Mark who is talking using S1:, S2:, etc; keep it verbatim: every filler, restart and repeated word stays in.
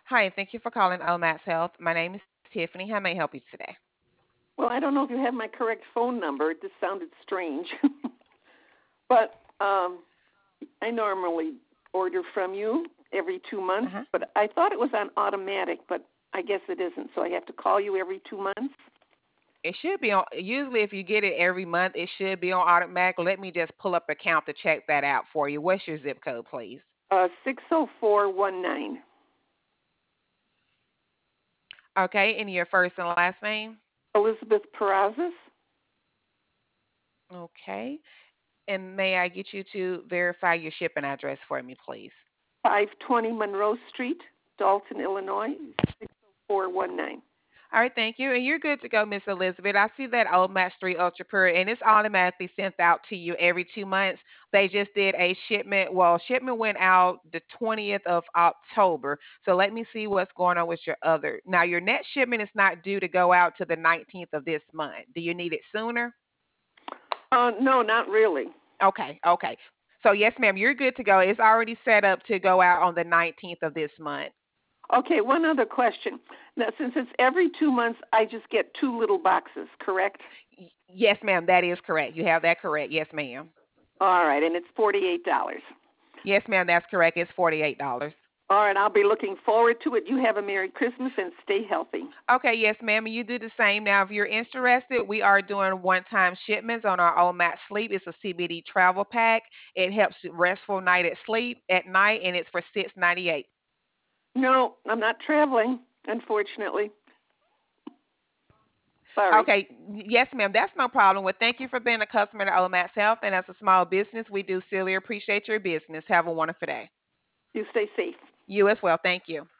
S1: Hi, thank you for calling Omax Health. My name is Tiffany. How may I help you today?
S2: Well, I don't know if you have my correct phone number. It just sounded strange. but um, I normally order from you every two months,
S1: Uh-huh.
S2: but I thought it was on automatic, but I guess it isn't. So I have to call you every two months.
S1: It should be on, usually if you get it every month, it should be on automatic. Let me just pull up account to check that out for you. What's your zip code, please?
S2: Uh, six oh four one nine.
S1: Okay, and your first and last name?
S2: Elizabeth Perazis,
S1: Okay. And may I get you to verify your shipping address for me, please?
S2: five twenty Monroe Street, Dalton, Illinois, six oh four one nine.
S1: All right, thank you. And you're good to go, Miss Elizabeth. I see that Old Match three Ultra Pure, and it's automatically sent out to you every two months. They just did a shipment. Well, shipment went out the twentieth of October. So let me see what's going on with your other. Now, your next shipment is not due to go out to the nineteenth of this month. Do you need it sooner?
S2: Uh, no, not really.
S1: Okay, okay. So, yes, ma'am, you're good to go. It's already set up to go out on the nineteenth of this month.
S2: Okay, one other question. Now, since it's every two months, I just get two little boxes, correct?
S1: Y- yes, ma'am, that is correct. You have that correct. Yes, ma'am.
S2: All right, and it's forty-eight dollars.
S1: Yes, ma'am, that's correct. It's forty-eight dollars.
S2: All right, I'll be looking forward to it. You have a Merry Christmas and stay healthy.
S1: Okay, yes, ma'am, and you do the same. Now, if you're interested, we are doing one-time shipments on our old Matt Sleep. It's a C B D travel pack. It helps you restful night at sleep at night, and it's for six ninety-eight.
S2: No, I'm not traveling, unfortunately. Sorry.
S1: Okay, yes, ma'am, that's no problem. Well, thank you for being a customer to Old Matt's Health, and as a small business, we do sincerely appreciate your business. Have a wonderful day.
S2: You stay safe.
S1: You as well. Thank you.